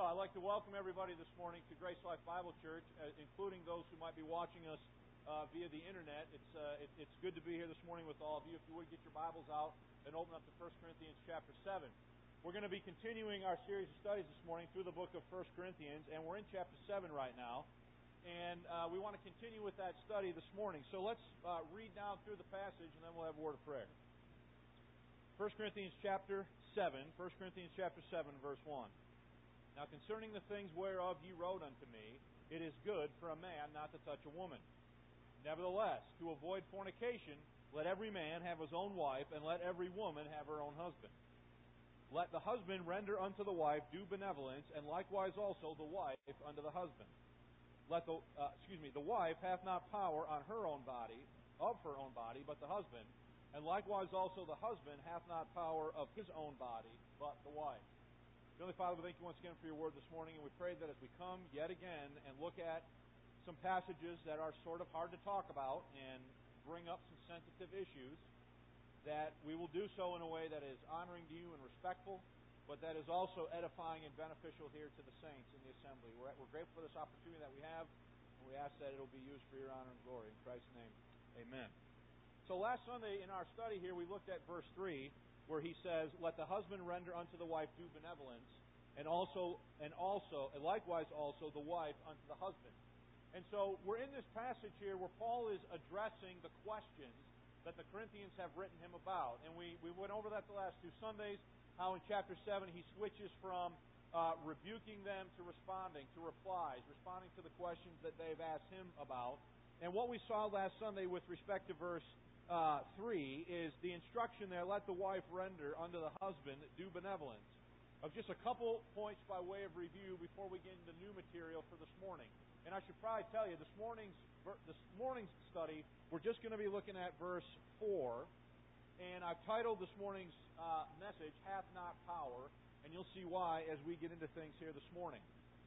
So I'd like to welcome everybody this morning to Grace Life Bible Church, including those who might be watching us via the internet. It's good to be here this morning with all of you. If you would get your Bibles out and open up to 1 Corinthians chapter 7. We're going to be continuing our series of studies this morning through the book of 1 Corinthians, and we're in chapter 7 right now. And we want to continue with that study this morning. So let's read down through the passage, and then we'll have a word of prayer. 1 Corinthians chapter 7, 1 Corinthians chapter 7, verse 1. Now concerning the things whereof ye wrote unto me, it is good for a man not to touch a woman. Nevertheless, to avoid fornication, let every man have his own wife, and let every woman have her own husband. Let the husband render unto the wife due benevolence, and likewise also the wife unto the husband. Let the wife hath not power on her own body, of her own body, but the husband, and likewise also the husband hath not power of his own body, but the wife. Heavenly Father, we thank you once again for your word this morning, and we pray that as we come yet again and look at some passages that are sort of hard to talk about and bring up some sensitive issues, that we will do so in a way that is honoring to you and respectful, but that is also edifying and beneficial here to the saints in the assembly. We're grateful for this opportunity that we have, and we ask that it will be used for your honor and glory. In Christ's name, amen. So last Sunday in our study here, we looked at verse 3, where he says, let the husband render unto the wife due benevolence, and likewise also the wife unto the husband. And so we're in this passage here where Paul is addressing the questions that the Corinthians have written him about. And we went over that the last two Sundays, how in chapter 7 he switches from rebuking them to responding to replies, responding to the questions that they've asked him about. And what we saw last Sunday with respect to verse 3 is the instruction there, let the wife render unto the husband due benevolence. Of just a couple points by way of review before we get into new material for this morning. And I should probably tell you, this morning's study, we're just going to be looking at verse 4. And I've titled this morning's message, Hath Not Power, and you'll see why as we get into things here this morning.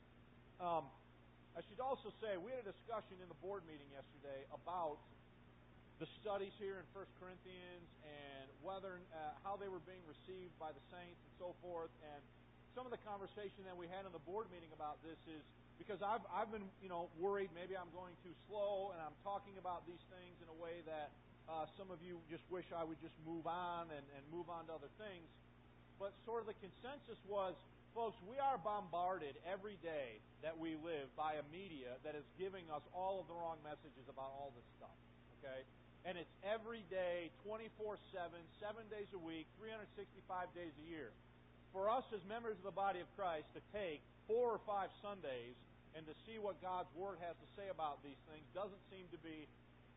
I should also say, we had a discussion in the board meeting yesterday about the studies here in 1 Corinthians and whether how they were being received by the saints and so forth. And some of the conversation that we had in the board meeting about this is because I've been worried maybe I'm going too slow and I'm talking about these things in a way that some of you just wish I would just move on and move on to other things. But sort of the consensus was, folks, we are bombarded every day that we live by a media that is giving us all of the wrong messages about all this stuff. Okay? And it's every day, 24/7, 7 days a week, 365 days a year. For us as members of the body of Christ to take 4 or 5 Sundays and to see what God's Word has to say about these things doesn't seem to be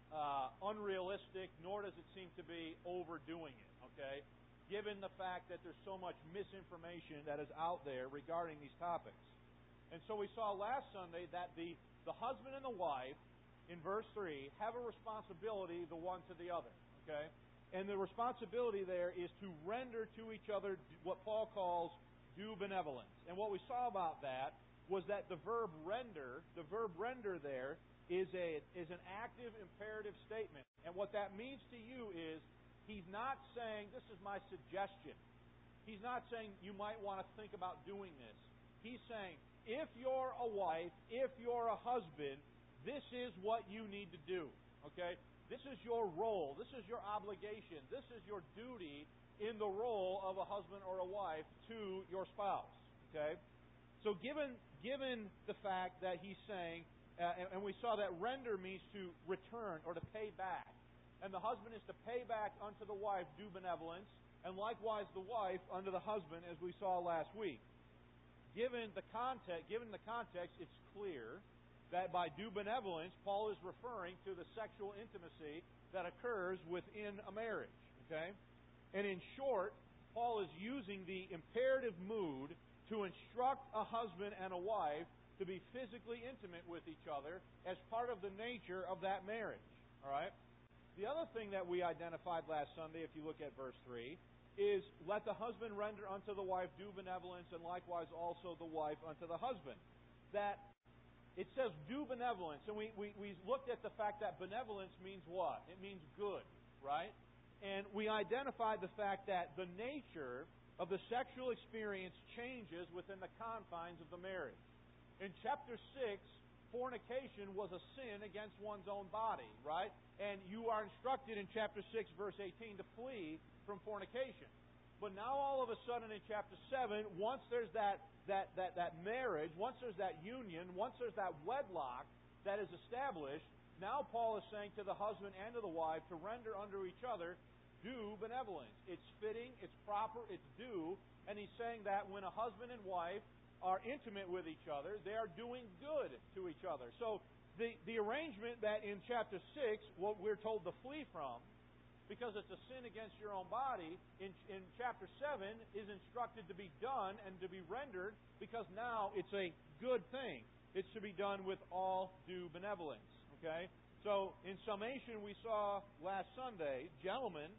unrealistic, nor does it seem to be overdoing it, okay? Given the fact that there's so much misinformation that is out there regarding these topics. And so we saw last Sunday that the husband and the wife, in verse 3, have a responsibility the one to the other, okay? And the responsibility there is to render to each other what Paul calls due benevolence. And what we saw about that was that the verb render there is an active imperative statement. And what that means to you is he's not saying, this is my suggestion. He's not saying you might want to think about doing this. He's saying, if you're a wife, if you're a husband, this is what you need to do. Okay? This is your role. This is your obligation. This is your duty in the role of a husband or a wife to your spouse. Okay? So given the fact that he's saying, and we saw that render means to return or to pay back. And the husband is to pay back unto the wife due benevolence, and likewise the wife unto the husband, as we saw last week. Given the context, it's clear that by due benevolence, Paul is referring to the sexual intimacy that occurs within a marriage. Okay? And in short, Paul is using the imperative mood to instruct a husband and a wife to be physically intimate with each other as part of the nature of that marriage. All right? The other thing that we identified last Sunday, if you look at verse 3, is let the husband render unto the wife due benevolence, and likewise also the wife unto the husband. That it says due benevolence, and we looked at the fact that benevolence means what? It means good, right? And we identified the fact that the nature of the sexual experience changes within the confines of the marriage. In chapter 6, fornication was a sin against one's own body, right? And you are instructed in chapter 6, verse 18, to flee from fornication. But now all of a sudden in chapter 7, once there's that marriage, once there's that union, once there's that wedlock that is established, now Paul is saying to the husband and to the wife to render unto each other due benevolence. It's fitting, it's proper, it's due. And he's saying that when a husband and wife are intimate with each other, they are doing good to each other. So the arrangement that in chapter 6, what we're told to flee from, because it's a sin against your own body, in chapter 7 is instructed to be done and to be rendered, because now it's a good thing. It's to be done with all due benevolence. Okay? So, in summation, we saw last Sunday, gentlemen,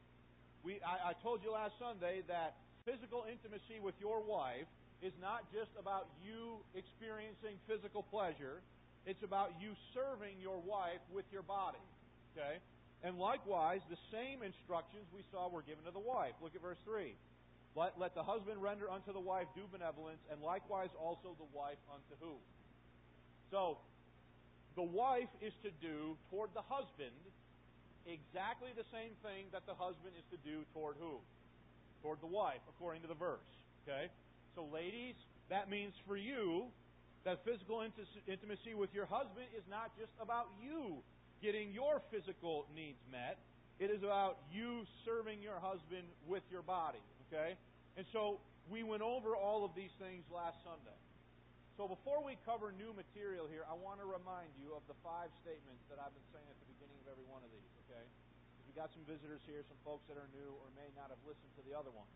I told you last Sunday that physical intimacy with your wife is not just about you experiencing physical pleasure. It's about you serving your wife with your body. Okay? And likewise, the same instructions we saw were given to the wife. Look at verse 3. Let the husband render unto the wife due benevolence, and likewise also the wife unto who? So, the wife is to do toward the husband exactly the same thing that the husband is to do toward who? Toward the wife, according to the verse. Okay? So ladies, that means for you that physical intimacy with your husband is not just about you getting your physical needs met. It is about you serving your husband with your body. Okay? And so we went over all of these things last Sunday. So before we cover new material here, I want to remind you of the 5 statements that I've been saying at the beginning of every one of these, okay? Because we've got some visitors here, some folks that are new or may not have listened to the other ones.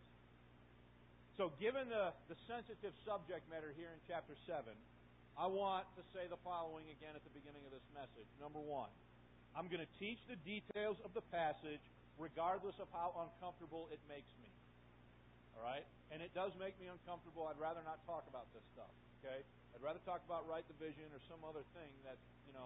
So given the sensitive subject matter here in chapter 7, I want to say the following again at the beginning of this message. Number 1, I'm going to teach the details of the passage regardless of how uncomfortable it makes me. All right? And it does make me uncomfortable. I'd rather not talk about this stuff. Okay? I'd rather talk about right division or some other thing that's,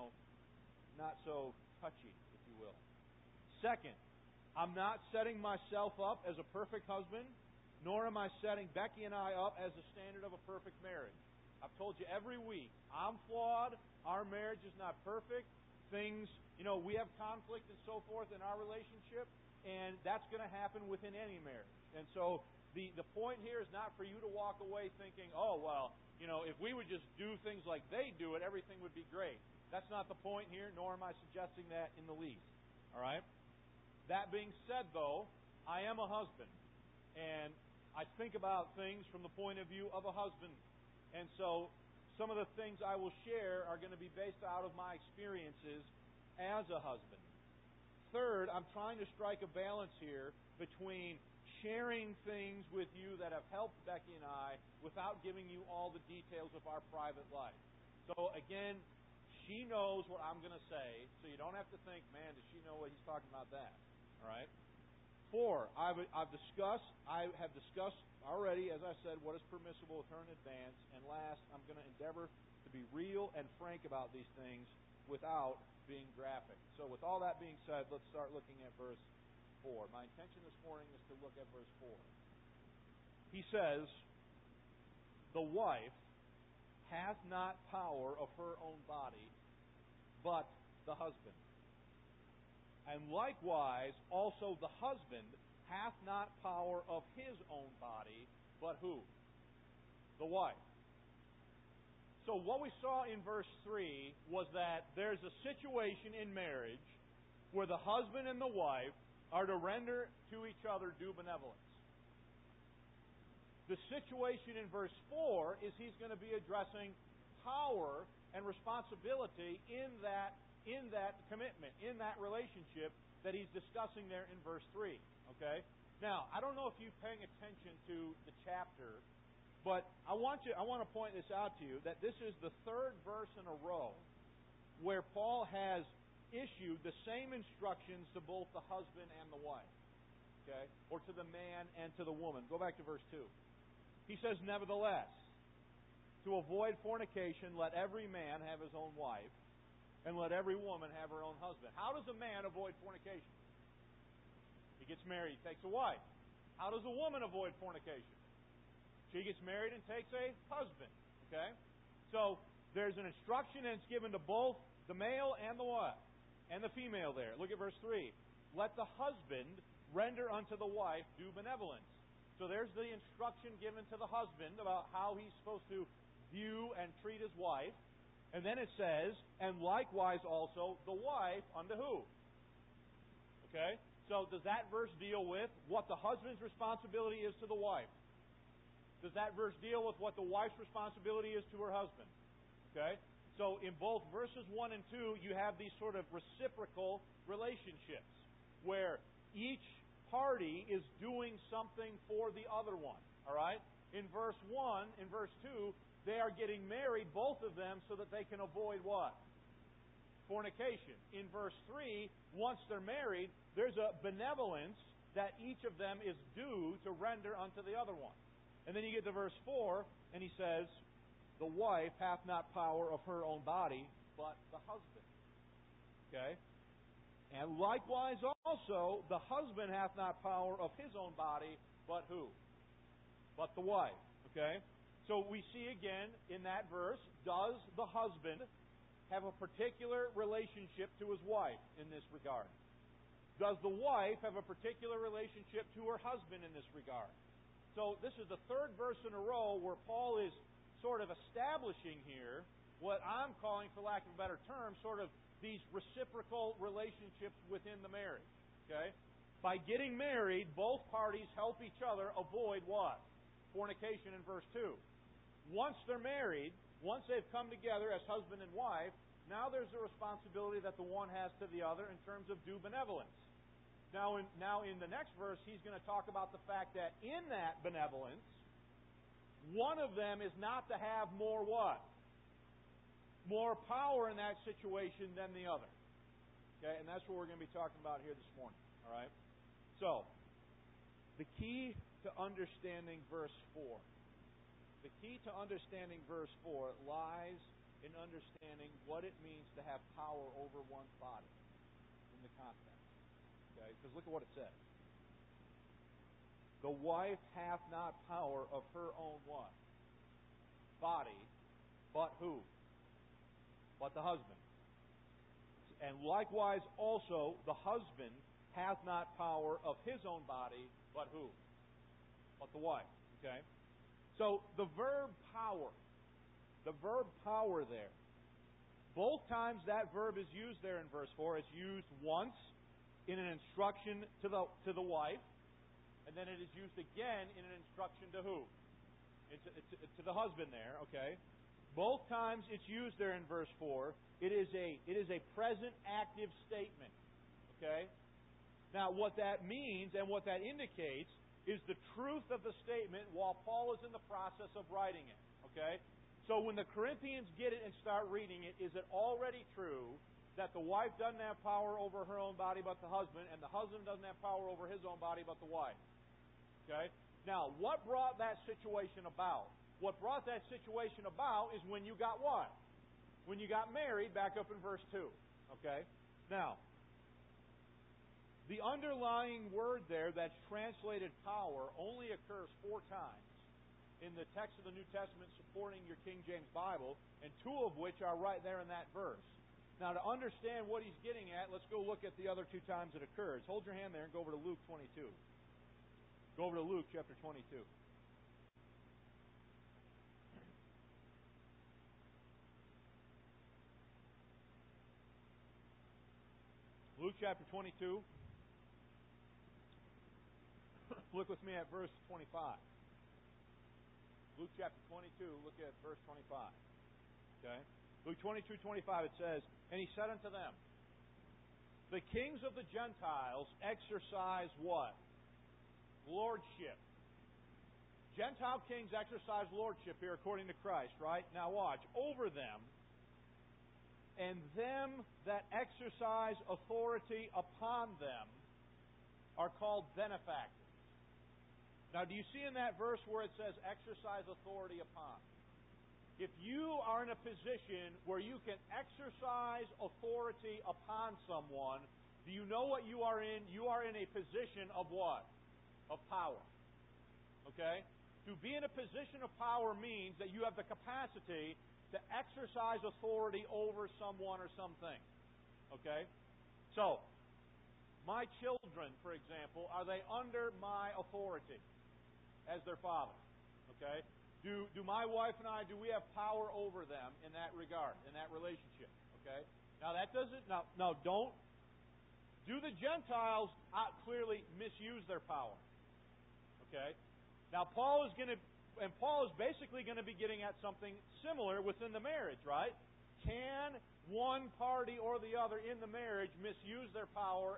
not so touchy, if you will. Second, I'm not setting myself up as a perfect husband, nor am I setting Becky and I up as the standard of a perfect marriage. I've told you every week, I'm flawed, our marriage is not perfect, things, we have conflict and so forth in our relationship, and that's going to happen within any marriage. And so the point here is not for you to walk away thinking, oh, well, if we would just do things like they do it, everything would be great. That's not the point here, nor am I suggesting that in the least. All right? That being said, though, I am a husband, and I think about things from the point of view of a husband. And so some of the things I will share are going to be based out of my experiences as a husband. Third, I'm trying to strike a balance here between sharing things with you that have helped Becky and I without giving you all the details of our private life. So again, she knows what I'm going to say, so you don't have to think, man, does she know what he's talking about that? All right? 4, I have discussed already, as I said, what is permissible with her in advance. And last, I'm going to endeavor to be real and frank about these things without being graphic. So with all that being said, let's start looking at verse 4. My intention this morning is to look at verse 4. He says, the wife hath not power of her own body, but the husband. And likewise, also the husband hath not power of his own body, but who? The wife. So what we saw in verse 3 was that there's a situation in marriage where the husband and the wife are to render to each other due benevolence. The situation in verse 4 is he's going to be addressing power and responsibility in that commitment, in that relationship that he's discussing there in verse 3. Okay? Now, I don't know if you're paying attention to the chapter, but I want to point this out to you, that this is the 3rd verse in a row where Paul has issued the same instructions to both the husband and the wife. Okay? Or to the man and to the woman. Go back to verse 2. He says, nevertheless, to avoid fornication, let every man have his own wife, and let every woman have her own husband. How does a man avoid fornication? He gets married, he takes a wife. How does a woman avoid fornication? She gets married and takes a husband. Okay? So there's an instruction and it's given to both the male and the what? And the female there. Look at verse 3. Let the husband render unto the wife due benevolence. So there's the instruction given to the husband about how he's supposed to view and treat his wife. And then it says, and likewise also the wife unto who? Okay? So does that verse deal with what the husband's responsibility is to the wife? Does that verse deal with what the wife's responsibility is to her husband? Okay? So in both verses 1 and 2, you have these sort of reciprocal relationships where each party is doing something for the other one. All right? In verse 1, in verse 2, they are getting married, both of them, so that they can avoid what? Fornication. In verse 3, once they're married, there's a benevolence that each of them is due to render unto the other one. And then you get to verse 4, and he says, the wife hath not power of her own body, but the husband. Okay? And likewise also, the husband hath not power of his own body, but who? But the wife. Okay? So we see again in that verse, does the husband have a particular relationship to his wife in this regard? Does the wife have a particular relationship to her husband in this regard? So this is the third verse in a row where Paul is sort of establishing here what I'm calling, for lack of a better term, sort of these reciprocal relationships within the marriage. Okay? By getting married, both parties help each other avoid what? Fornication in verse 2. Once they're married, once they've come together as husband and wife, now there's a responsibility that the one has to the other in terms of due benevolence. Now in the next verse, he's going to talk about the fact that in that benevolence, one of them is not to have more what? More power in that situation than the other. Okay, and that's what we're going to be talking about here this morning. All right? So, the key to understanding verse 4. The key to understanding verse 4 lies in understanding what it means to have power over one's body in the context. Okay? Because look at what it says. The wife hath not power of her own what? Body, but who? But the husband. And likewise also the husband hath not power of his own body, but who? But the wife. Okay? So the verb power there, both times that verb is used there in verse 4, it's used once in an instruction to the wife, and then it is used again in an instruction to who? To the husband there, okay? Both times it's used there in verse 4, it is a present active statement, okay? Now what that means and what that indicates is the truth of the statement while Paul is in the process of writing it, okay? So when the Corinthians get it and start reading it, is it already true that the wife doesn't have power over her own body but the husband, and the husband doesn't have power over his own body but the wife? Okay? Now, what brought that situation about? What brought that situation about is when you got what? When you got married, back up in verse 2. Okay? Now, the underlying word there that's translated power only occurs 4 times in the text of the New Testament supporting your King James Bible, and 2 of which are right there in that verse. Now, to understand what he's getting at, let's go look at the other 2 times it occurs. Hold your hand there and go over to Luke 22. Go over to Luke chapter 22. Luke chapter 22. Look with me at verse 25. Luke chapter 22, look at verse 25. Okay? Luke 22:25, it says, and he said unto them, the kings of the Gentiles exercise what? Lordship. Gentile kings exercise lordship here according to Christ, right? Now watch. Over them, and them that exercise authority upon them are called benefactors. Now, do you see in that verse where it says exercise authority upon? If you are in a position where you can exercise authority upon someone, do you know what you are in? You are in a position of what? Of power. Okay? To be in a position of power means that you have the capacity to exercise authority over someone or something. Okay? So, my children, for example, are they under my authority as their father? Okay? Do my wife and I, do we have power over them in that regard, in that relationship? Okay? Now that doesn't, now don't, do the Gentiles clearly misuse their power? Okay? Now Paul is basically going to be getting at something similar within the marriage, right? Can one party or the other in the marriage misuse their power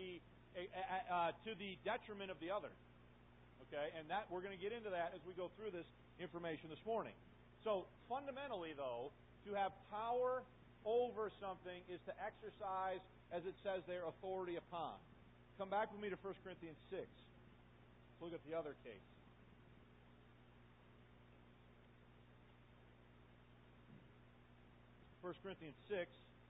to the detriment of the other? Okay, and that we're going to get into that as we go through this information this morning. So fundamentally, though, to have power over something is to exercise, as it says there, authority upon. Come back with me to 1 Corinthians 6. Let's look at the other case. 1 Corinthians 6,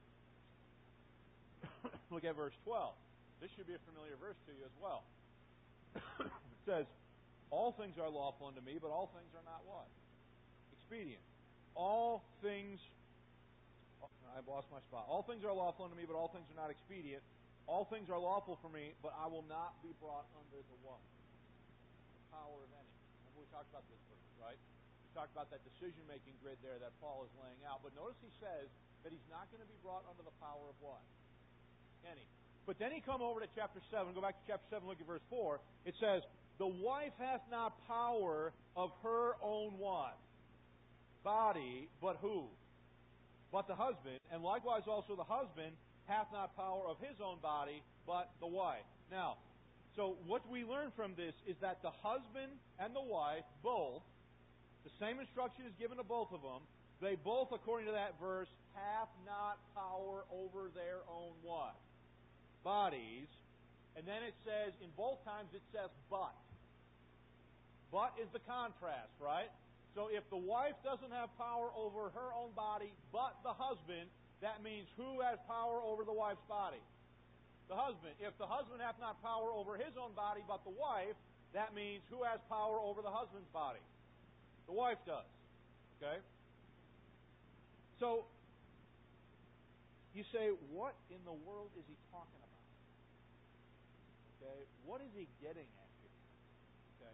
look at verse 12. This should be a familiar verse to you as well. It says, all things are lawful unto me, but all things are not what? Expedient. All things, I've lost my spot. All things are lawful unto me, but all things are not expedient. All things are lawful for me, but I will not be brought under the what? The power of any. Remember we talked about this verse, right? We talked about that decision-making grid there that Paul is laying out. But notice he says that he's not going to be brought under the power of what? Any. But then he come over to chapter 7. Go back to chapter 7, look at verse 4. It says, the wife hath not power of her own what? Body, but who? But the husband. And likewise also the husband hath not power of his own body, but the wife. Now, so what we learn from this is that the husband and the wife, both, the same instruction is given to both of them. They both, according to that verse, have not power over their own what? Bodies. And then it says, in both times it says but. But is the contrast, right? So if the wife doesn't have power over her own body, but the husband, that means who has power over the wife's body? The husband. If the husband hath not power over his own body, but the wife, that means who has power over the husband's body? The wife does. Okay? So, you say, what in the world is he talking about? Okay? What is he getting at here? Okay?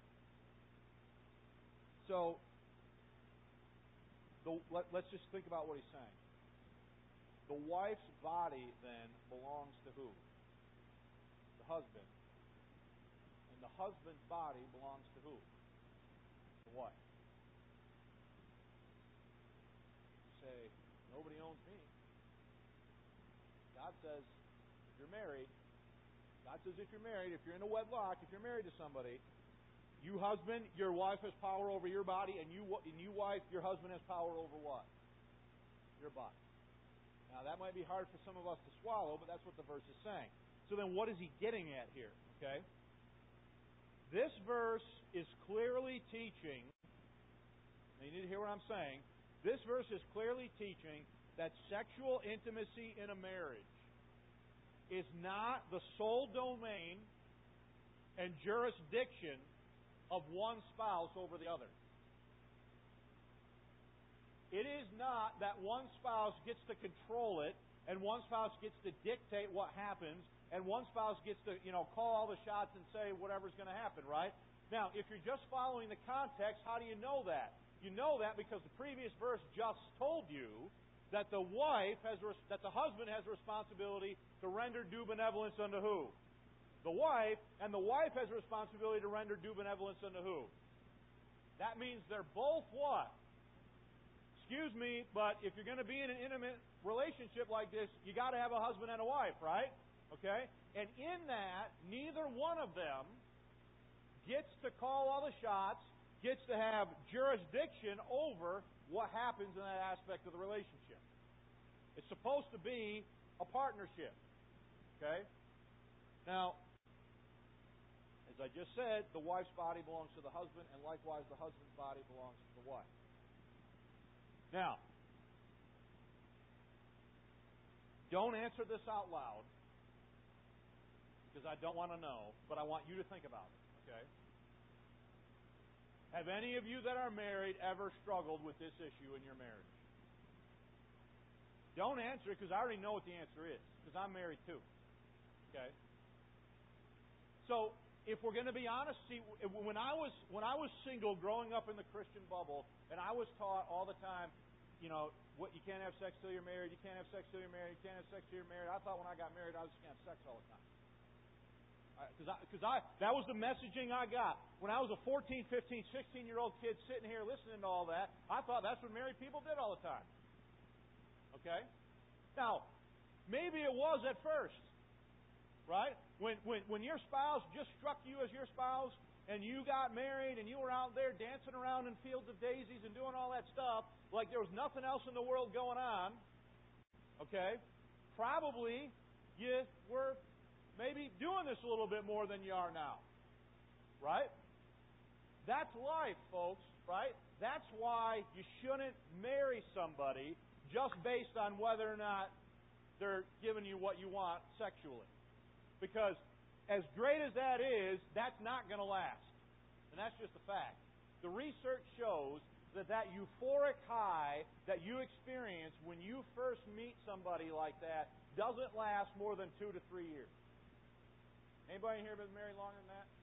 So, let's just think about what he's saying. The wife's body, then, belongs to who? The husband. And the husband's body belongs to who? The wife. You say, nobody owns me. God says, if you're married, God says if you're married, if you're in a wedlock, if you're married to somebody, you husband, your wife has power over your body, and you wife, your husband has power over what? Your body. Now that might be hard for some of us to swallow, but that's what the verse is saying. So then what is he getting at here? Okay? This verse is clearly teaching, and you need to hear what I'm saying, this verse is clearly teaching that sexual intimacy in a marriage is not the sole domain and jurisdiction of one spouse over the other. It is not that one spouse gets to control it, and one spouse gets to dictate what happens, and one spouse gets to, call all the shots and say whatever's going to happen, right? Now, if you're just following the context, how do you know that? You know that because the previous verse just told you that the husband has a responsibility to render due benevolence unto who? The wife, and the wife has a responsibility to render due benevolence unto who? That means they're both what? Excuse me, but if you're going to be in an intimate relationship like this, you got to have a husband and a wife, right? Okay? And in that, neither one of them gets to call all the shots, gets to have jurisdiction over what happens in that aspect of the relationship. It's supposed to be a partnership. Okay? Now, as I just said, the wife's body belongs to the husband, and likewise the husband's body belongs to the wife. Now, don't answer this out loud, because I don't want to know, but I want you to think about it, okay? Have any of you that are married ever struggled with this issue in your marriage? Don't answer it, because I already know what the answer is, because I'm married too. Okay? So, if we're going to be honest, see, when I was single, growing up in the Christian bubble, and I was taught all the time, what you can't have sex till you're married, you can't have sex till you're married, you can't have sex till you're married. I thought when I got married, I was just going to have sex all the time. Because that was the messaging I got. When I was a 14, 15, 16-year-old kid sitting here listening to all that, I thought that's what married people did all the time. Okay? Now, maybe it was at first, right? When your spouse just struck you as your spouse, and you got married, and you were out there dancing around in fields of daisies and doing all that stuff, like there was nothing else in the world going on, okay? Probably you were maybe doing this a little bit more than you are now, right? That's life, folks, right? That's why you shouldn't marry somebody just based on whether or not they're giving you what you want sexually. Because as great as that is, that's not going to last. And that's just a fact. The research shows that euphoric high that you experience when you first meet somebody like that doesn't last more than 2 to 3 years. Anybody here been married longer than that?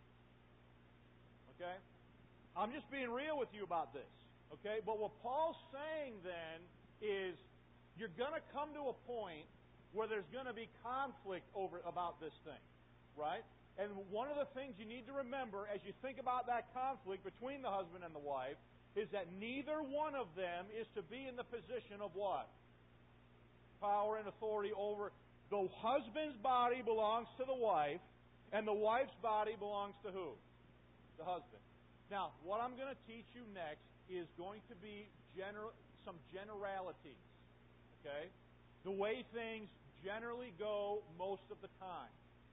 Okay? I'm just being real with you about this. Okay? But what Paul's saying then is you're going to come to a point where there's going to be conflict about this thing. Right? And one of the things you need to remember as you think about that conflict between the husband and the wife is that neither one of them is to be in the position of what? Power and authority over. The husband's body belongs to the wife, and the wife's body belongs to who? The husband. Now, what I'm going to teach you next is going to be some generalities. Okay? The way things generally go most of the time.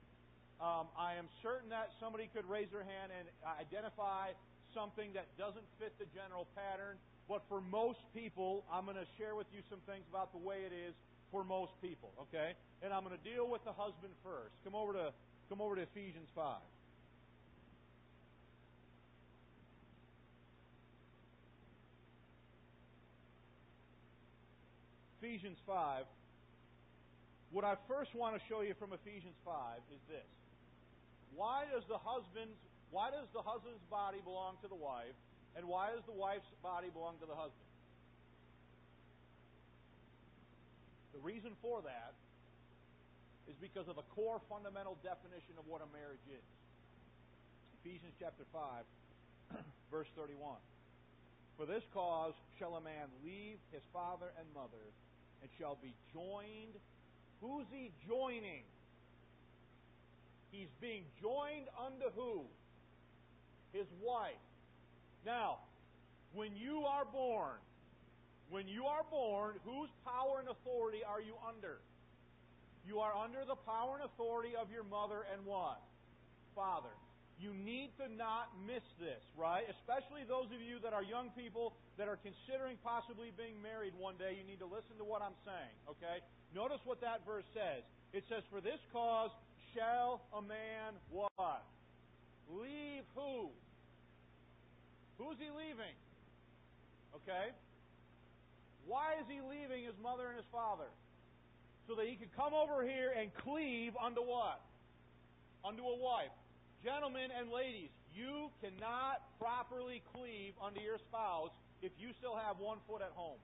I am certain that somebody could raise their hand and identify something that doesn't fit the general pattern. But for most people, I'm going to share with you some things about the way it is for most people. Okay? And I'm going to deal with the husband first. Come over to Ephesians 5. Ephesians 5. What I first want to show you from Ephesians 5 is this. Why does the husband's body belong to the wife, and why does the wife's body belong to the husband? The reason for that is because of a core fundamental definition of what a marriage is. Ephesians chapter 5, verse 31. For this cause shall a man leave his father and mother, and shall be joined. Who's he joining? He's being joined unto who? His wife. Now, when you are born, whose power and authority are you under? You are under the power and authority of your mother and what? Father. You need to not miss this, right? Especially those of you that are young people that are considering possibly being married one day. You need to listen to what I'm saying, okay? Notice what that verse says. It says, for this cause shall a man what? Leave who? Who's he leaving? Okay? Why is he leaving his mother and his father? So that he could come over here and cleave unto what? Unto a wife. Gentlemen and ladies, you cannot properly cleave unto your spouse if you still have one foot at home.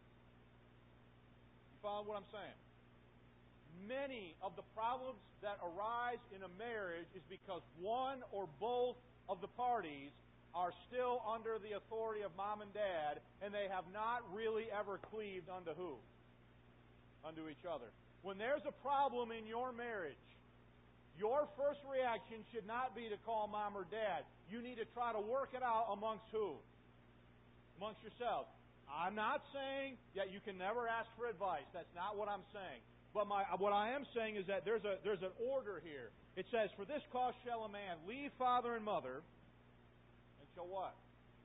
You follow what I'm saying? Many of the problems that arise in a marriage is because one or both of the parties are still under the authority of mom and dad, and they have not really ever cleaved unto who? Unto each other. When there's a problem in your marriage, your first reaction should not be to call mom or dad. You need to try to work it out amongst who? Amongst yourselves. I'm not saying that you can never ask for advice. That's not what I'm saying. But what I am saying is that there's an order here. It says, for this cause shall a man leave father and mother, and shall what?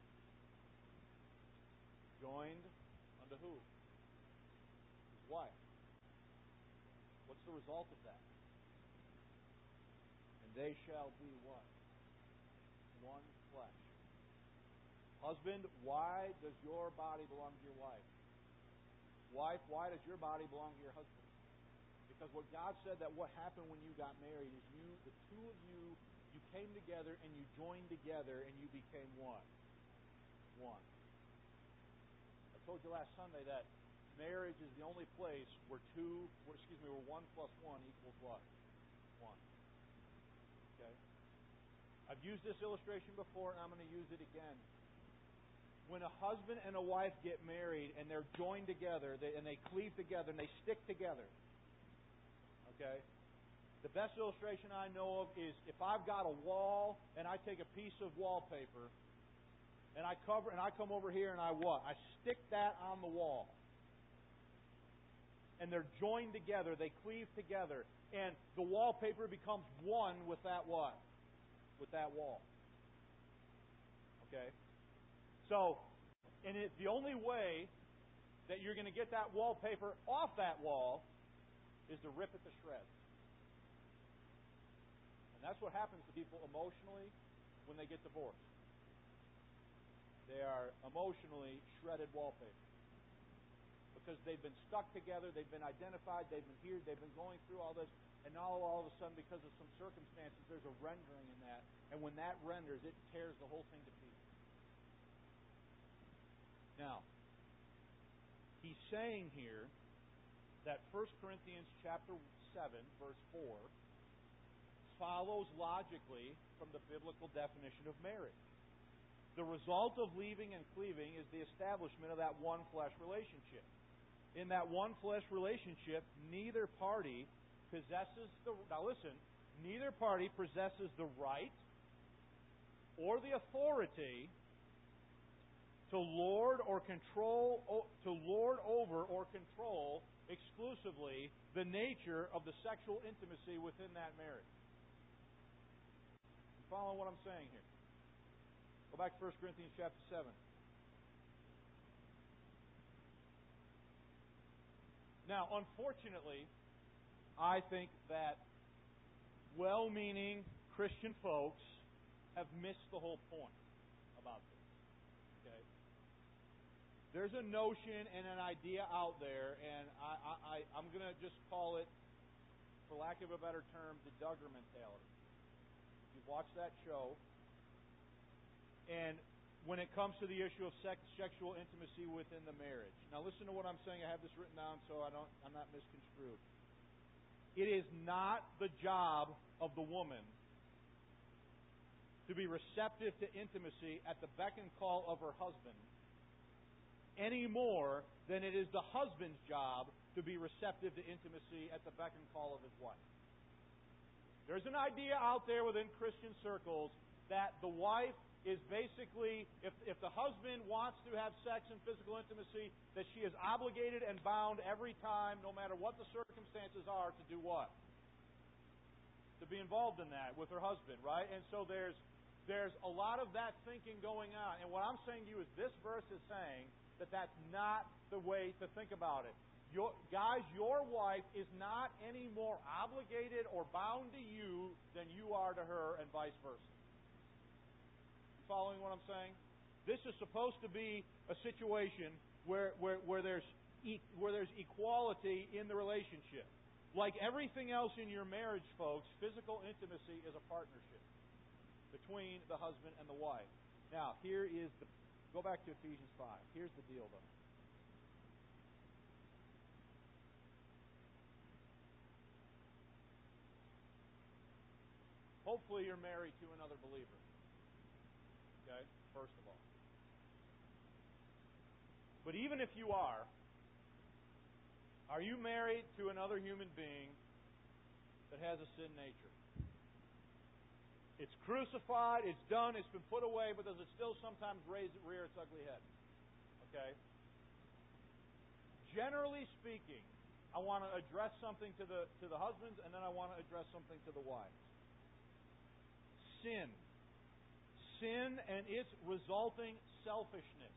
Joined unto who? His wife. What's the result of that? And they shall be what? One flesh. Husband, why does your body belong to your wife? Wife, why does your body belong to your husband? Because what God said that what happened when you got married is the two of you came together and you joined together and you became one. One. I told you last Sunday that marriage is the only place where where 1 plus 1 equals what? 1. Okay? I've used this illustration before and I'm going to use it again. When a husband and a wife get married and they're joined together and they cleave together and they stick together, okay? The best illustration I know of is if I've got a wall and I take a piece of wallpaper and I come over here and I stick that on the wall. And they're joined together, they cleave together, and the wallpaper becomes one with that what? With that wall. Okay? So, and the only way that you're going to get that wallpaper off that wall is to rip it to shreds. And that's what happens to people emotionally when they get divorced. They are emotionally shredded wallpaper. Because they've been stuck together, they've been identified, they've been here, they've been going through all this, and now all of a sudden, because of some circumstances, there's a rendering in that. And when that renders, it tears the whole thing to pieces. Now, he's saying here that 1 Corinthians chapter 7, verse 4, follows logically from the biblical definition of marriage. The result of leaving and cleaving is the establishment of that one flesh relationship. In that one flesh relationship, neither party possesses neither party possesses the right or the authority to lord over or control exclusively the nature of the sexual intimacy within that marriage. You follow what I'm saying here? Go back to 1 Corinthians chapter 7. Now, unfortunately, I think that well-meaning Christian folks have missed the whole point about this. Okay? There's a notion and an idea out there, and I'm going to just call it, for lack of a better term, the Duggar mentality. You've watched that show, and when it comes to the issue of sexual intimacy within the marriage. Now listen to what I'm saying. I have this written down so I'm not misconstrued. It is not the job of the woman to be receptive to intimacy at the beck and call of her husband any more than it is the husband's job to be receptive to intimacy at the beck and call of his wife. There's an idea out there within Christian circles that the wife is basically, if the husband wants to have sex and physical intimacy, that she is obligated and bound every time, no matter what the circumstances are, to do what? To be involved in that with her husband, right? And so there's a lot of that thinking going on. And what I'm saying to you is this verse is saying that that's not the way to think about it. Guys, your wife is not any more obligated or bound to you than you are to her, and vice versa. Following what I'm saying? This is supposed to be a situation where there's equality in the relationship. Like everything else in your marriage, folks, physical intimacy is a partnership between the husband and the wife. Now, go back to Ephesians 5. Here's the deal, though. Hopefully you're married to another believer. Okay, first of all. But even if you are you married to another human being that has a sin nature? It's crucified, it's done, it's been put away, but does it still sometimes rear its ugly head? Okay? Generally speaking, I want to address something to the husbands, and then I want to address something to the wives. Sin and its resulting selfishness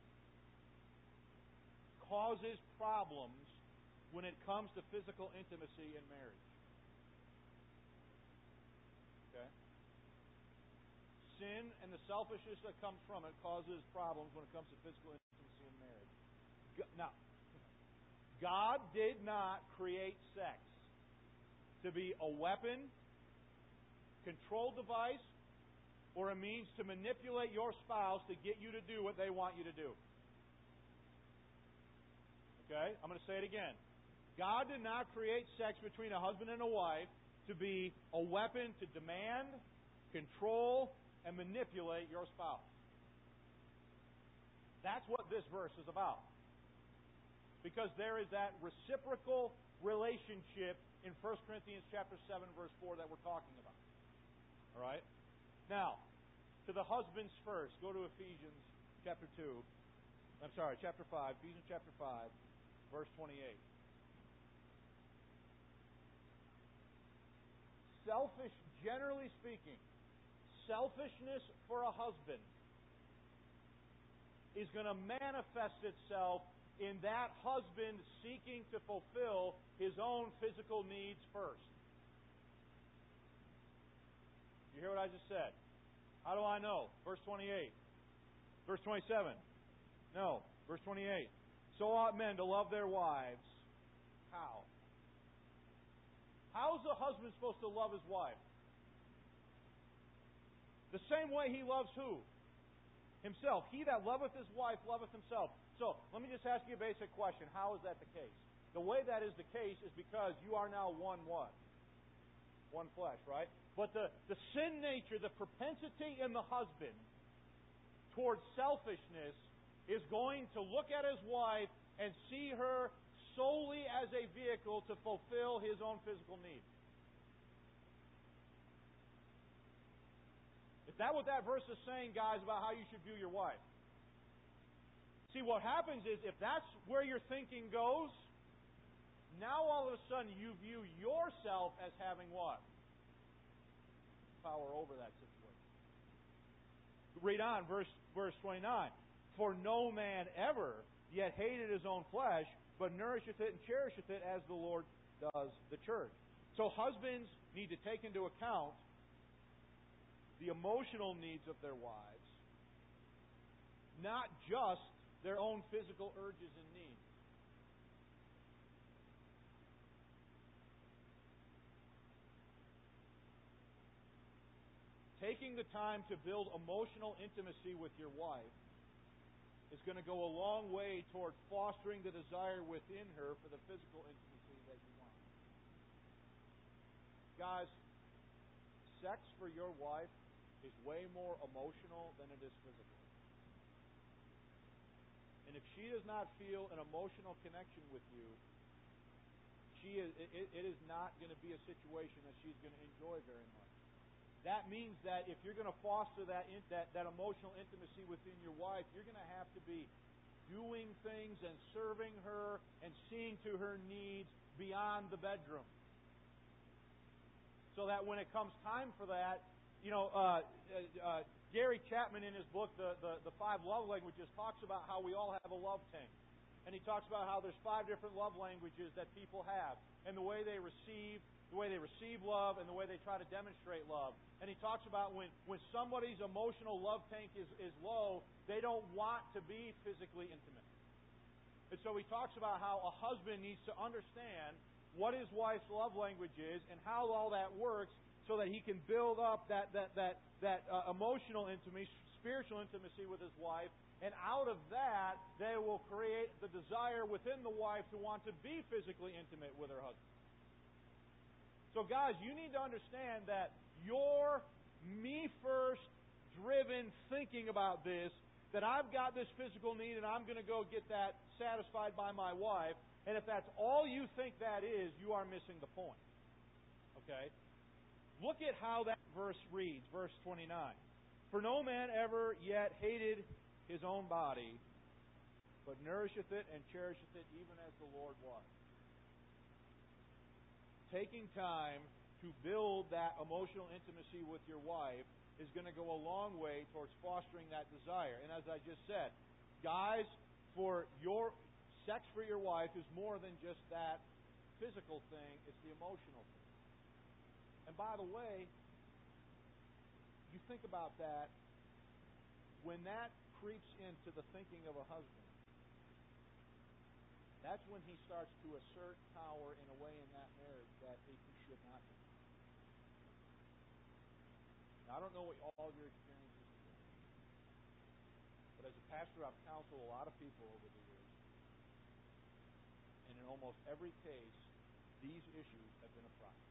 causes problems when it comes to physical intimacy in marriage. Okay? sin and the selfishness that comes from it causes problems when it comes to physical intimacy in marriage. Now, God did not create sex to be a weapon, control device, or a means to manipulate your spouse to get you to do what they want you to do. Okay? I'm going to say it again. God did not create sex between a husband and a wife to be a weapon to demand, control, and manipulate your spouse. That's what this verse is about. Because there is that reciprocal relationship in 1 Corinthians chapter 7, verse 4 that we're talking about. All right? Now, to the husbands first, go to Ephesians chapter 5. Ephesians chapter 5, verse 28. Generally speaking, selfishness for a husband is going to manifest itself in that husband seeking to fulfill his own physical needs first. You hear what I just said? How do I know? Verse 28. Verse 27. No. Verse 28. So ought men to love their wives. How? How is a husband supposed to love his wife? The same way he loves who? Himself. He that loveth his wife loveth himself. So, let me just ask you a basic question. How is that the case? The way that is the case is because you are now one what? One flesh, right? But the sin nature, the propensity in the husband towards selfishness is going to look at his wife and see her solely as a vehicle to fulfill his own physical needs. Is that what that verse is saying, guys, about how you should view your wife? See, what happens is, if that's where your thinking goes, now all of a sudden you view yourself as having what? Power over that situation. Read on, verse 29. For no man ever yet hated his own flesh, but nourisheth it and cherisheth it as the Lord does the church. So husbands need to take into account the emotional needs of their wives, not just their own physical urges and needs. Taking the time to build emotional intimacy with your wife is going to go a long way toward fostering the desire within her for the physical intimacy that you want. Guys, sex for your wife is way more emotional than it is physical. And if she does not feel an emotional connection with you, it is not going to be a situation that she's going to enjoy very much. That means that if you're going to foster that emotional intimacy within your wife, you're going to have to be doing things and serving her and seeing to her needs beyond the bedroom. So that when it comes time for that, Gary Chapman in his book, The 5 Love Languages, talks about how we all have a love tank. And he talks about how there's 5 different love languages that people have, and the way they receive love, and the way they try to demonstrate love. And he talks about when somebody's emotional love tank is low, they don't want to be physically intimate. And so he talks about how a husband needs to understand what his wife's love language is and how all that works, so that he can build up that emotional intimacy, spiritual intimacy with his wife, and out of that, they will create the desire within the wife to want to be physically intimate with her husband. So guys, you need to understand that your me-first driven thinking about this, that I've got this physical need and I'm going to go get that satisfied by my wife, and if that's all you think that is, you are missing the point. Okay? Look at how that verse reads, verse 29. For no man ever yet hated his own body, but nourisheth it and cherisheth it even as the Lord was. Taking time to build that emotional intimacy with your wife is going to go a long way towards fostering that desire. And as I just said, guys, for your sex for your wife is more than just that physical thing, it's the emotional thing. And by the way, you think about that, when that creeps into the thinking of a husband, that's when he starts to assert power in a way in that marriage that he should not do. Now, I don't know what all your experiences have been, but as a pastor, I've counseled a lot of people over the years, and in almost every case, these issues have been a problem.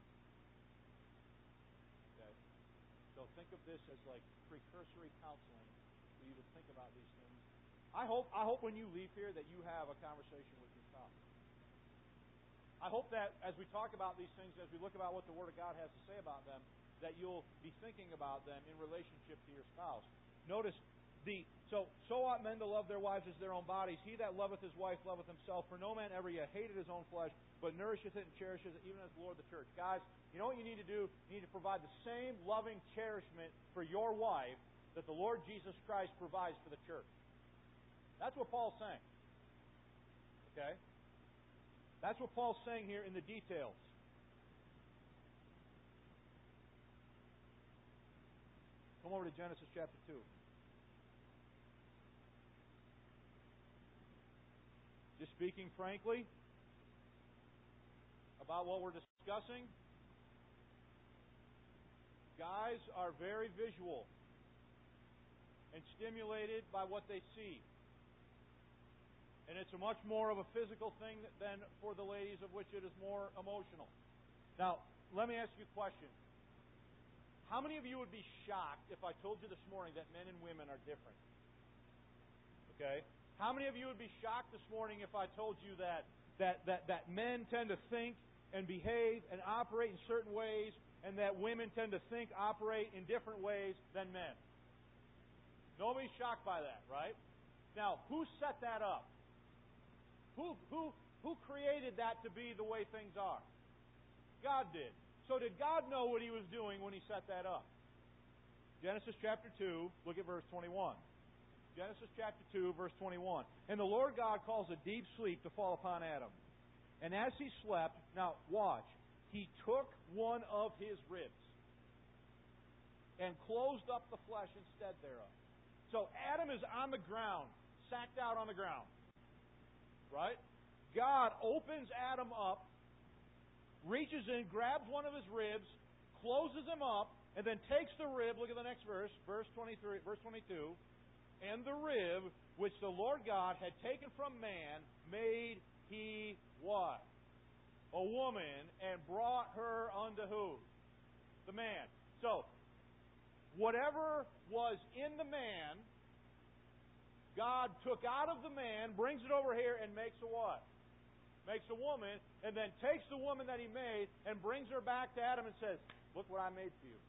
Okay? So think of this as like precursory counseling for you to think about these things. I hope when you leave here that you have a conversation with your spouse. I hope that as we talk about these things, as we look about what the Word of God has to say about them, that you'll be thinking about them in relationship to your spouse. Notice so ought men to love their wives as their own bodies. He that loveth his wife loveth himself. For no man ever yet hated his own flesh, but nourisheth it and cherishes it, even as the Lord of the church. Guys, you know what you need to do? You need to provide the same loving cherishment for your wife that the Lord Jesus Christ provides for the church. That's what Paul's saying. Okay? That's what Paul's saying here in the details. Come over to Genesis chapter 2. Just speaking frankly about what we're discussing, guys are very visual and stimulated by what they see. And it's a much more of a physical thing than for the ladies, of which it is more emotional. Now, let me ask you a question. How many of you would be shocked if I told you this morning that men and women are different? Okay? How many of you would be shocked this morning if I told you that men tend to think and behave and operate in certain ways, and that women tend to think, operate in different ways than men? Nobody's shocked by that, right? Now, who set that up? Who created that to be the way things are? God did. So did God know what He was doing when He set that up? Genesis chapter 2, look at verse 21. Genesis chapter 2, verse 21. And the Lord God caused a deep sleep to fall upon Adam. And as he slept, now watch, He took one of his ribs and closed up the flesh instead thereof. So Adam is on the ground, sacked out on the ground. Right? God opens Adam up, reaches in, grabs one of his ribs, closes him up, and then takes the rib, look at the next verse, verse 22, and the rib which the Lord God had taken from man made He what? A woman, and brought her unto who? The man. So, whatever was in the man, God took out of the man, brings it over here, and makes a what? Makes a woman, and then takes the woman that He made and brings her back to Adam and says, look what I made for you.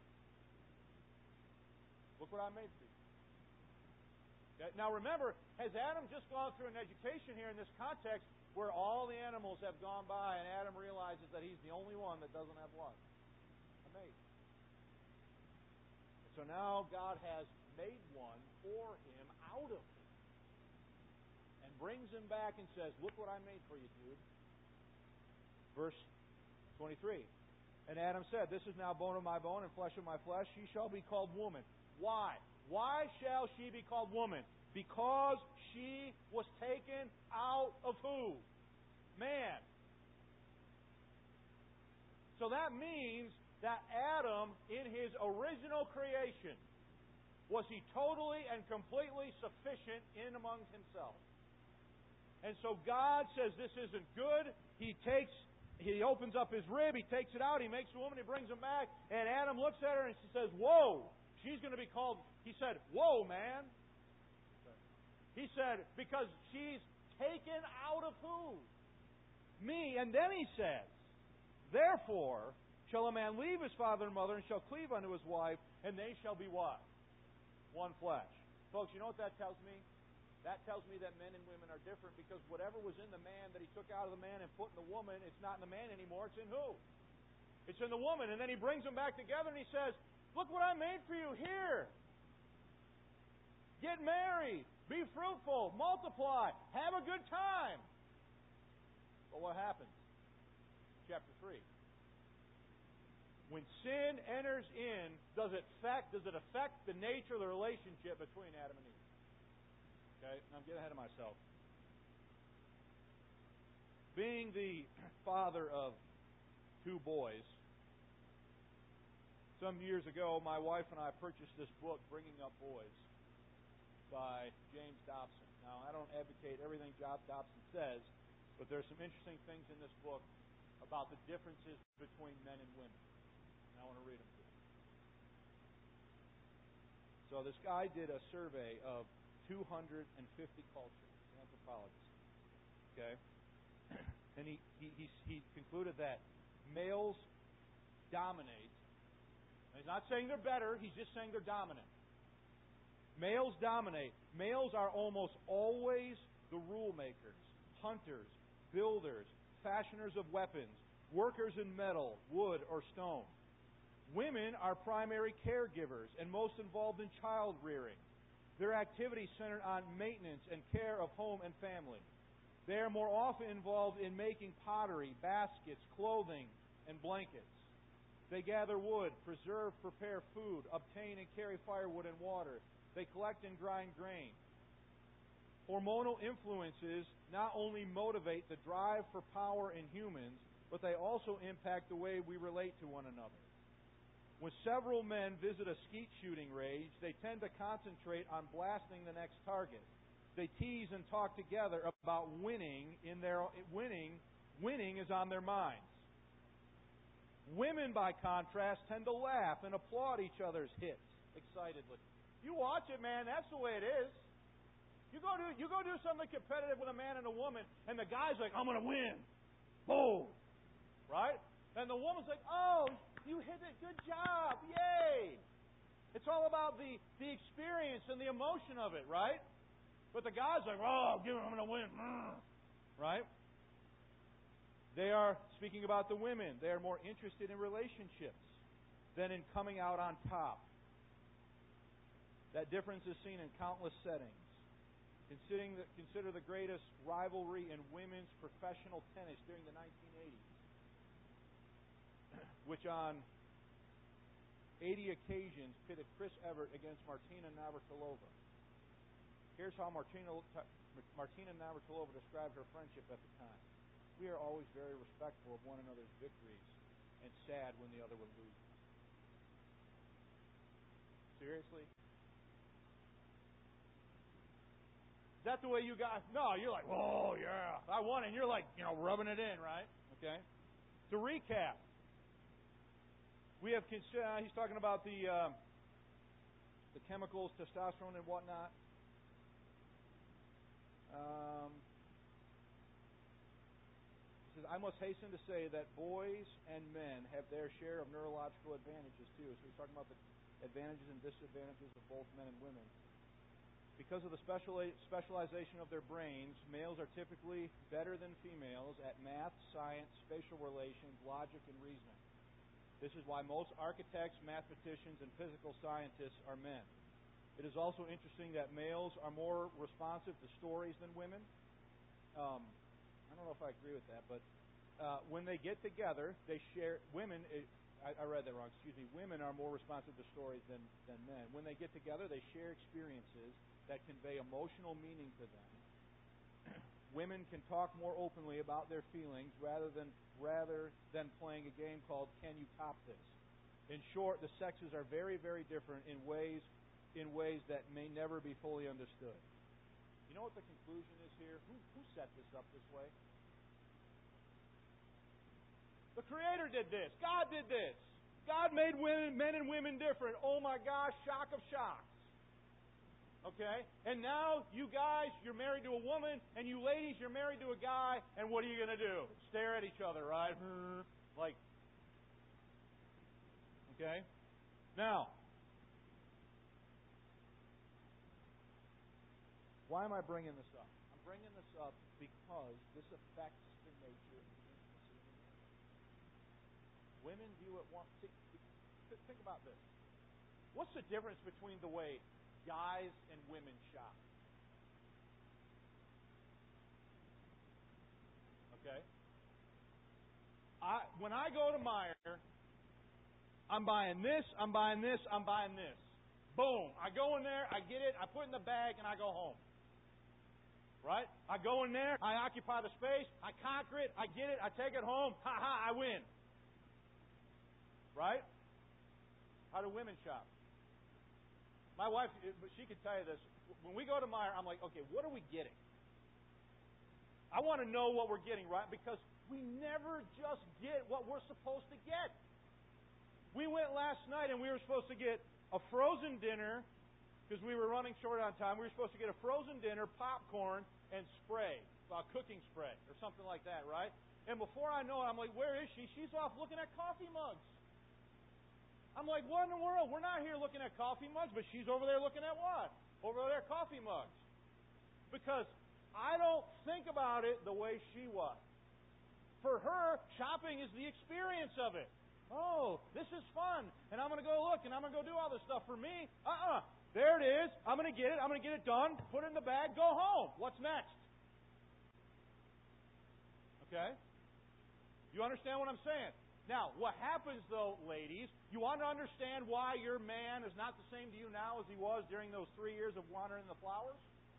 Look what I made for you. Okay? Now remember, has Adam just gone through an education here in this context where all the animals have gone by and Adam realizes that he's the only one that doesn't have what? A mate. And so now God has made one for him out of him and brings him back and says, look what I made for you, dude. Verse 23. And Adam said, this is now bone of my bone and flesh of my flesh. She shall be called woman. Why? Why shall she be called woman? Because she was taken out of who? Man. So that means that Adam, in his original creation, was he totally and completely sufficient in among himself. And so God says this isn't good. He opens up his rib, He takes it out, He makes a woman, He brings him back, and Adam looks at her and she says, whoa, she's going to be called, he said, whoa, man. He said, because she's taken out of who? Me. And then he says, therefore shall a man leave his father and mother and shall cleave unto his wife, and they shall be what? One flesh. Folks, you know what that tells me? That tells me that men and women are different, because whatever was in the man that He took out of the man and put in the woman, it's not in the man anymore, it's in who? It's in the woman. And then He brings them back together and He says, look what I made for you here. Get married. Be fruitful. Multiply. Have a good time. But what happens? Chapter 3. When sin enters in, does it affect the nature of the relationship between Adam and Eve? Okay, I'm getting ahead of myself. Being the father of two boys, some years ago, my wife and I purchased this book, Bringing Up Boys, by James Dobson. Now, I don't advocate everything Dobson says, but there's some interesting things in this book about the differences between men and women. And I want to read them to you. So this guy did a survey of 250 cultures, anthropologists. Okay? And he concluded that males dominate. And he's not saying they're better, he's just saying they're dominant. Males dominate. Males are almost always the rule makers, hunters, builders, fashioners of weapons, workers in metal, wood, or stone. Women are primary caregivers and most involved in child rearing. Their activities centered on maintenance and care of home and family. They are more often involved in making pottery, baskets, clothing, and blankets. They gather wood, preserve, prepare food, obtain and carry firewood and water. They collect and grind grain. Hormonal influences not only motivate the drive for power in humans, but they also impact the way we relate to one another. When several men visit a skeet shooting range, they tend to concentrate on blasting the next target. They tease and talk together about winning is on their minds. Women, by contrast, tend to laugh and applaud each other's hits excitedly. You watch it, man, that's the way it is. You go do something competitive with a man and a woman, and the guy's like, I'm gonna win. Boom. Right? And the woman's like, oh, you hit it, good job, yay! It's all about the experience and the emotion of it, right? But the guy's like, oh, I'm going to win, right? They are, speaking about the women, they are more interested in relationships than in coming out on top. That difference is seen in countless settings. Consider the greatest rivalry in women's professional tennis during the 1980s. Which on 80 occasions pitted Chris Evert against Martina Navratilova. Here's how Martina Navratilova described her friendship at the time. We are always very respectful of one another's victories and sad when the other would lose. Seriously? Is that the way you guys... No, you're like, oh, yeah, I won, and you're like, rubbing it in, right? Okay? To recap, we have he's talking about the chemicals, testosterone and whatnot. He says, I must hasten to say that boys and men have their share of neurological advantages too. So he's talking about the advantages and disadvantages of both men and women. Because of the specialization of their brains, males are typically better than females at math, science, spatial relations, logic, and reasoning. This is why most architects, mathematicians, and physical scientists are men. It is also interesting that males are more responsive to stories than women. I don't know if I agree with that, but when they get together, they share. Women, I read that wrong. Excuse me. Women are more responsive to stories than men. When they get together, they share experiences that convey emotional meaning to them. Women can talk more openly about their feelings rather than playing a game called Can You Top This? In short, the sexes are very, very different in ways that may never be fully understood. You know what the conclusion is here? Who set this up this way? The Creator did this. God did this. God made men and women different. Oh my gosh, shock of shocks. Okay? And now, you guys, you're married to a woman, and you ladies, you're married to a guy, and what are you going to do? Stare at each other, right? Like, okay? Now, why am I bringing this up? I'm bringing this up because this affects the nature of the intimacy in marriage. Women view it one... Think about this. What's the difference between the way guys and women shop? Okay? When I go to Meijer, I'm buying this, I'm buying this, I'm buying this. Boom. I go in there, I get it, I put it in the bag, and I go home. Right? I go in there, I occupy the space, I conquer it, I get it, I take it home. Ha ha, I win. Right? How do women shop? My wife, she could tell you this. When we go to Meijer, I'm like, okay, what are we getting? I want to know what we're getting, right? Because we never just get what we're supposed to get. We went last night and we were supposed to get a frozen dinner because we were running short on time. We were supposed to get a frozen dinner, popcorn, and spray, cooking spray or something like that, right? And before I know it, I'm like, where is she? She's off looking at coffee mugs. I'm like, what in the world? We're not here looking at coffee mugs, but she's over there looking at what? Over there, coffee mugs. Because I don't think about it the way she was. For her, shopping is the experience of it. Oh, this is fun, and I'm going to go look, and I'm going to go do all this stuff. For me, there it is. I'm going to get it done, put it in the bag, go home. What's next? Okay? You understand what I'm saying? Now, what happens though, ladies, you want to understand why your man is not the same to you now as he was during those 3 years of wandering in the flowers?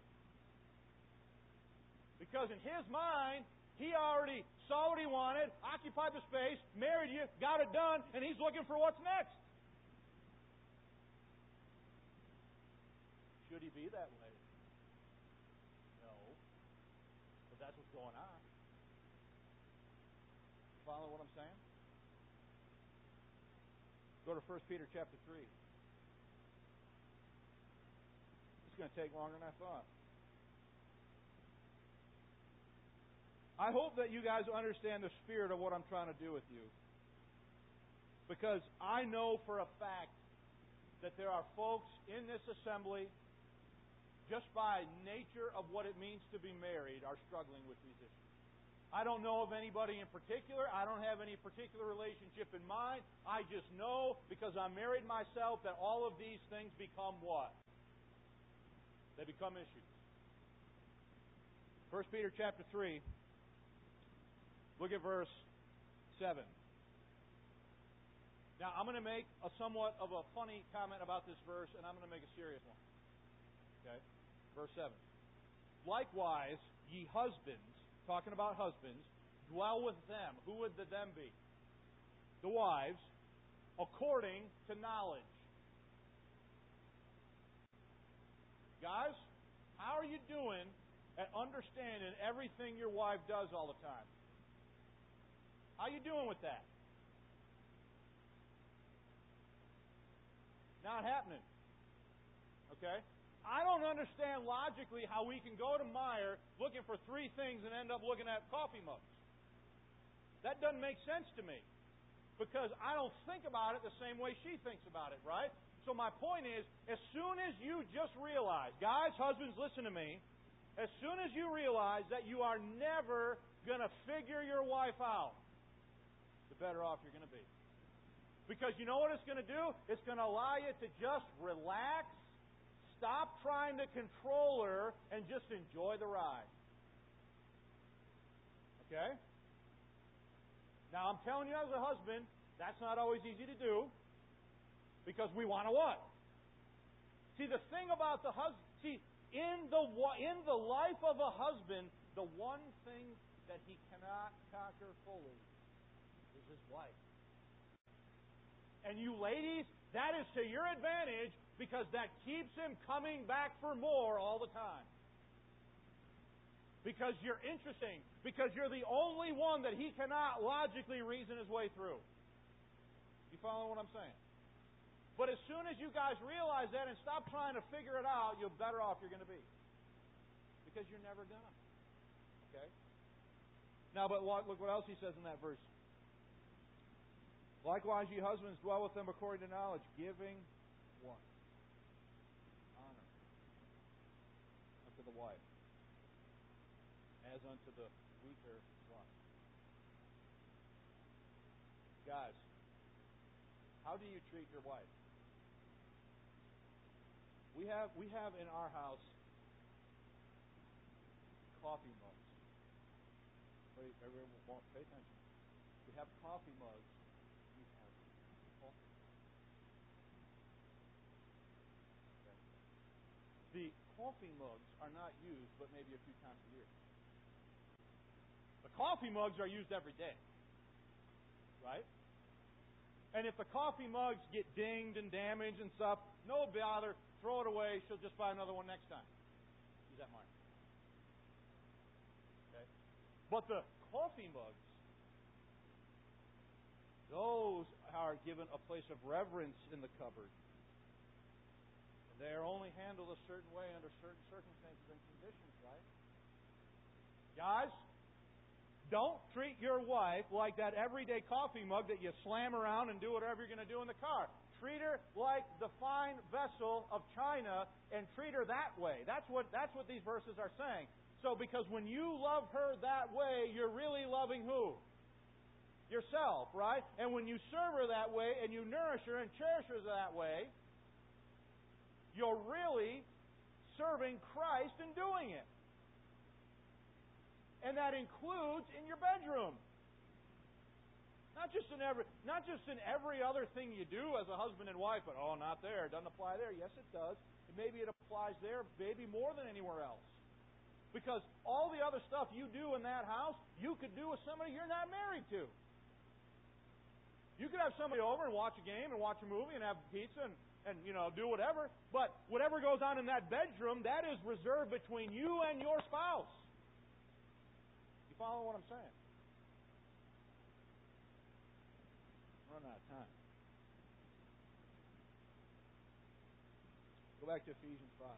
Because in his mind, he already saw what he wanted, occupied the space, married you, got it done, and he's looking for what's next. Should he be that way? No. But that's what's going on. Follow what I'm saying? Go to 1 Peter chapter 3. It's going to take longer than I thought. I hope that you guys understand the spirit of what I'm trying to do with you. Because I know for a fact that there are folks in this assembly, just by nature of what it means to be married, are struggling with these issues. I don't know of anybody in particular. I don't have any particular relationship in mind. I just know, because I'm married myself, that all of these things become what? They become issues. 1 Peter chapter 3. Look at verse 7. Now, I'm going to make a somewhat of a funny comment about this verse, and I'm going to make a serious one. Okay? Verse 7. Likewise, ye husbands, talking about husbands, dwell with them. Who would the them be? The wives, according to knowledge. Guys, how are you doing at understanding everything your wife does all the time? How you doing with that? Not happening. Okay? I don't understand logically how we can go to Meijer looking for 3 things and end up looking at coffee mugs. That doesn't make sense to me. Because I don't think about it the same way she thinks about it, right? So my point is, as soon as you just realize, guys, husbands, listen to me, as soon as you realize that you are never going to figure your wife out, the better off you're going to be. Because you know what it's going to do? It's going to allow you to just relax, stop trying to control her, and just enjoy the ride. Okay? Now, I'm telling you as a husband, that's not always easy to do. Because we want to what? See, the thing about the husband... See, in the life of a husband, the one thing that he cannot conquer fully is his wife. And you ladies, that is to your advantage because that keeps him coming back for more all the time. Because you're interesting. Because you're the only one that he cannot logically reason his way through. You follow what I'm saying? But as soon as you guys realize that and stop trying to figure it out, you're better off you're going to be. Because you're never gonna. Okay? Now, but look what else he says in that verse. Likewise, ye husbands, dwell with them according to knowledge, giving what? Honor unto the wife, as unto the weaker one. Guys, how do you treat your wife? We have in our house coffee mugs. Everyone won't pay attention. We have coffee mugs. We have coffee. the coffee mugs are not used but maybe a few times a year. The coffee mugs are used every day. Right? And if the coffee mugs get dinged and damaged and stuff, no bother, throw it away. She'll just buy another one next time. Use that mark. Okay? But the coffee mugs, those are given a place of reverence in the cupboard. They are only handled a certain way under certain circumstances and conditions, right? Guys, don't treat your wife like that everyday coffee mug that you slam around and do whatever you're going to do in the car. Treat her like the fine vessel of china and treat her that way. That's what these verses are saying. So because when you love her that way, you're really loving who? Yourself, right? And when you serve her that way and you nourish her and cherish her that way, you're really serving Christ in doing it. And that includes in your bedroom. Not just in every other thing you do as a husband and wife, but not there, it doesn't apply there. Yes, it does. And maybe it applies there, maybe more than anywhere else. Because all the other stuff you do in that house, you could do with somebody you're not married to. You could have somebody over and watch a game and watch a movie and have pizza and do whatever. But whatever goes on in that bedroom, that is reserved between you and your spouse. You follow what I'm saying? I'm running out of time. Go back to Ephesians 5.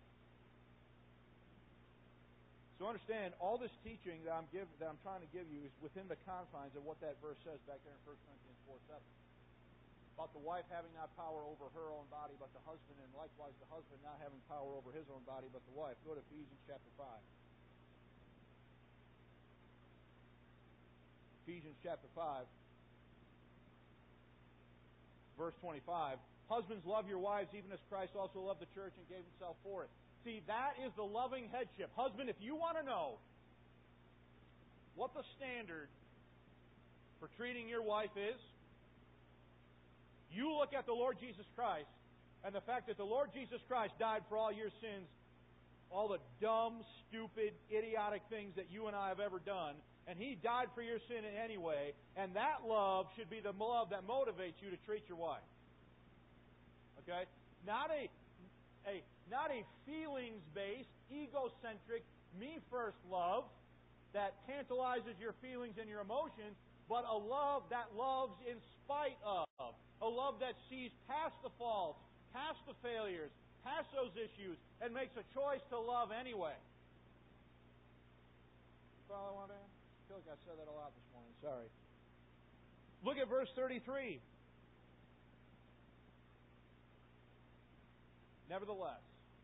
So understand, all this teaching that I'm trying to give you is within the confines of what that verse says back there in 1 Corinthians 4:7. About the wife having not power over her own body, but the husband, and likewise the husband not having power over his own body, but the wife. Go to Ephesians chapter 5. Ephesians chapter 5, verse 25. Husbands, love your wives even as Christ also loved the church and gave himself for it. See, that is the loving headship. Husband, if you want to know what the standard for treating your wife is, you look at the Lord Jesus Christ and the fact that the Lord Jesus Christ died for all your sins, all the dumb, stupid, idiotic things that you and I have ever done, and He died for your sin anyway, and that love should be the love that motivates you to treat your wife. Okay? Not a feelings-based, egocentric, me-first love that tantalizes your feelings and your emotions, but a love that loves in spite of. A love that sees past the faults, past the failures, past those issues, and makes a choice to love anyway. You follow what I feel like I said that a lot this morning. Sorry. Look at verse 33. Nevertheless,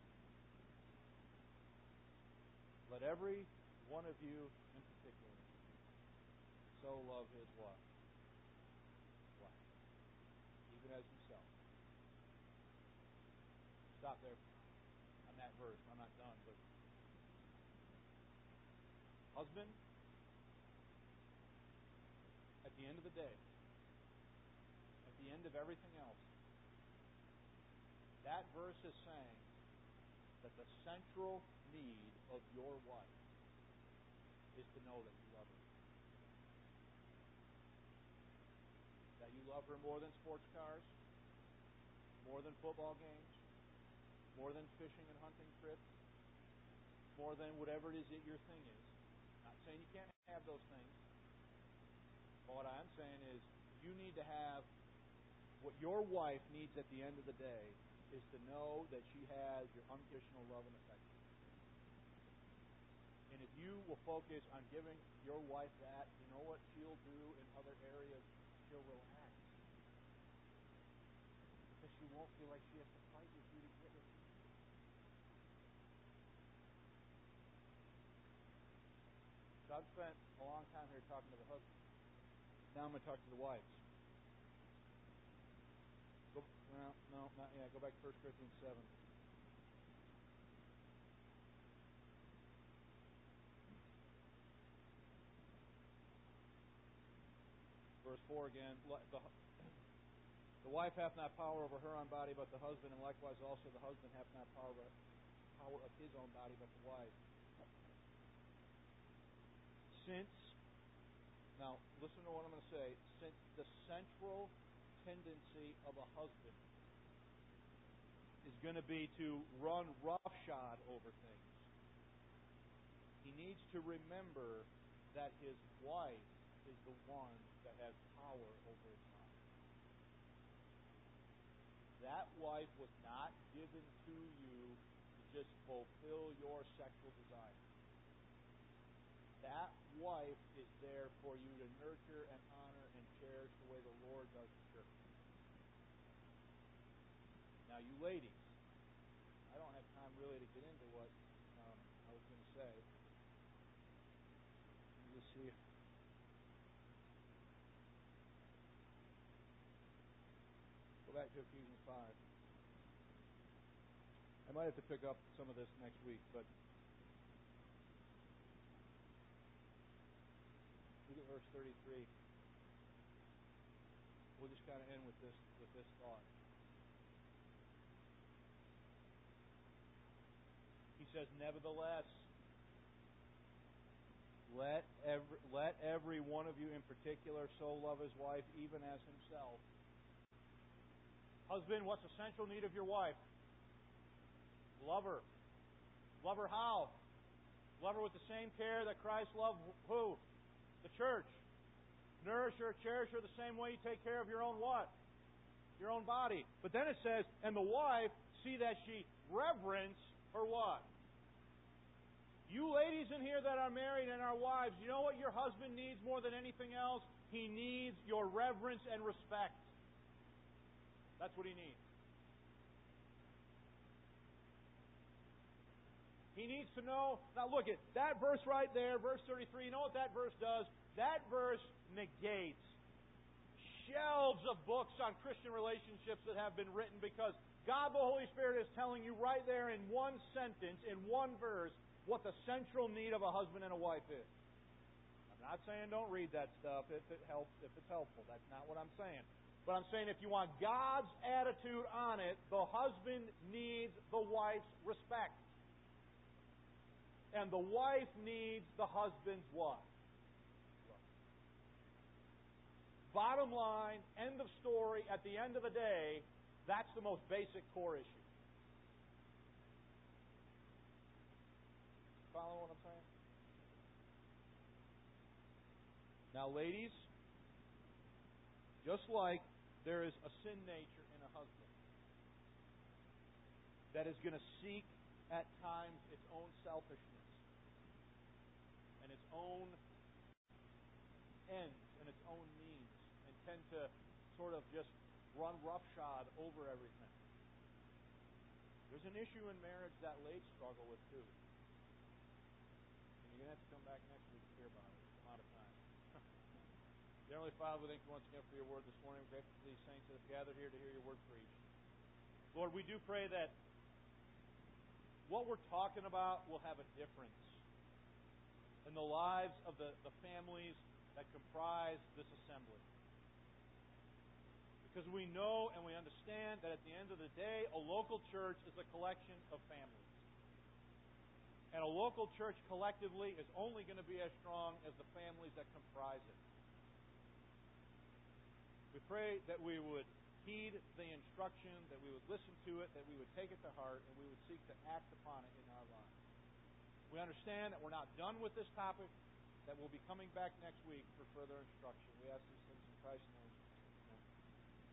let every one of you in particular so love his wife, even as himself. Stop there on that verse. I'm not done, but husband, at the end of the day, at the end of everything else, that verse is saying that the central need of your wife is to know that you love her. That you love her more than sports cars, more than football games, more than fishing and hunting trips, more than whatever it is that your thing is. I'm not saying you can't have those things. But what I'm saying is you need to have what your wife needs at the end of the day is to know that she has your unconditional love and affection. And if you will focus on giving your wife that, you know what she'll do in other areas? She'll relax. Because she won't feel like she has to fight with you to get what she needs. So I've spent a long time here talking to the husband. Now I'm going to talk to the wives. No, not yet. Go back to 1 Corinthians 7. Verse 4 again. The wife hath not power over her own body, but the husband, and likewise also the husband hath not power power of his own body, but the wife. Now listen to what I'm going to say, since the central tendency of a husband is going to be to run roughshod over things, he needs to remember that his wife is the one that has power over his life. That wife was not given to you to just fulfill your sexual desire. That wife is there for you to nurture and honor and cherish the way the Lord does the church. Now, you ladies, I don't have time really to get into what I was going to say. Let me just see. Go back to Ephesians 5. I might have to pick up some of this next week, but look at verse 33. We'll just kind of end with this thought. He says, nevertheless, let every one of you in particular so love his wife even as himself. Husband, what's the central need of your wife? Love her. Love her how? Love her with the same care that Christ loved who? The church. Nourish her, cherish her the same way you take care of your own what? Your own body. But then it says, and the wife, see that she reverence her what? You ladies in here that are married and are wives, you know what your husband needs more than anything else? He needs your reverence and respect. That's what he needs. He needs to know. Now look at that verse right there, verse 33. You know what that verse does? That verse negates shelves of books on Christian relationships that have been written, because God the Holy Spirit is telling you right there in one sentence, in one verse, what the central need of a husband and a wife is. I'm not saying don't read that stuff if it helps, if it's helpful. That's not what I'm saying. But I'm saying if you want God's attitude on it, the husband needs the wife's respect. And the wife needs the husband's what? Bottom line, end of story, at the end of the day, that's the most basic core issue. Follow what I'm saying? Now, ladies, just like there is a sin nature in a husband that is going to seek at times its own selfishness and its own ends and its own needs, and tend to sort of just run roughshod over everything. There's an issue in marriage that ladies struggle with too. And you're going to have to come back next week to hear about it. I'm out of time. Generally, Father, we thank you once again for your word this morning. We're grateful for these saints that have gathered here to hear your word preached. Lord, we do pray that what we're talking about will have a difference in the lives of the families that comprise this assembly. Because we know and we understand that at the end of the day, a local church is a collection of families. And a local church collectively is only going to be as strong as the families that comprise it. We pray that we would heed the instruction, that we would listen to it, that we would take it to heart, and we would seek to act upon it in our lives. We understand that we're not done with this topic, that we'll be coming back next week for further instruction. We ask these things in Christ's name.